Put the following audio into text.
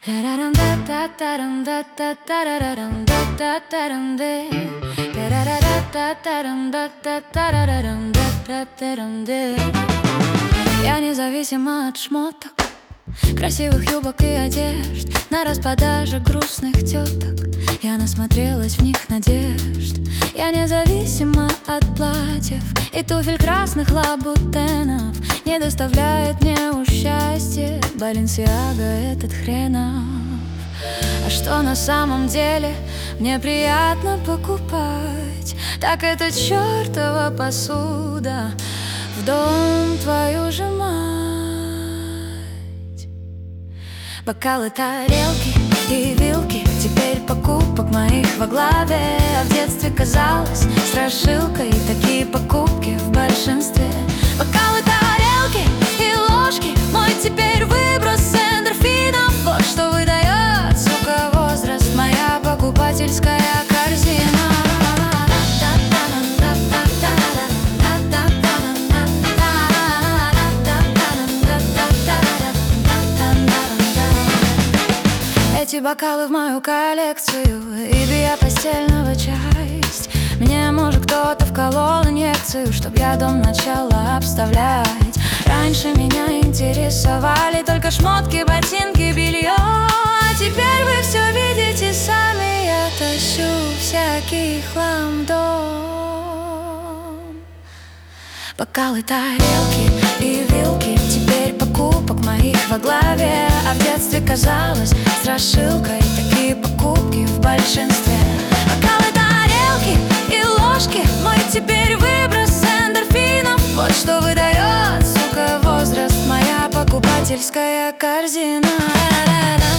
Я независима от шмоток, красивых юбок и одежд, на распродаже грустных теток. Я насмотрелась в них надежд. Я независима от платьев и туфель красных лабутенов. Не доставляет мне счастья Баленсиага этот хренов. А что на самом деле мне приятно покупать, так это чертова посуда в дом твою же мать. Бокалы, тарелки и вилки, теперь покупок моих во главе. А в детстве казалось страшилкой такие покупки в большинстве. Бокалы, тарелки и ложки, мой теперь выброс эндорфинов. Вот что выдает, сука, возраст, моя покупательская корзина. Эти бокалы в мою коллекцию и биопостельного часть. Мне, может, кто-то вколол инъекцию, чтоб я дом начала обставлять. Раньше меня интересовали только шмотки, ботинки, белье. А теперь вы все видите сами, я тащу всякий хлам в дом. Бокалы, тарелки и вилки, теперь покупок моих во главе. А в детстве казалось страшилкой такие покупки в большинстве. Бокалы, тарелки и ложки, мой теперь выброс эндорфинов. Вот что выдает, сука, возраст, моя покупательская корзина.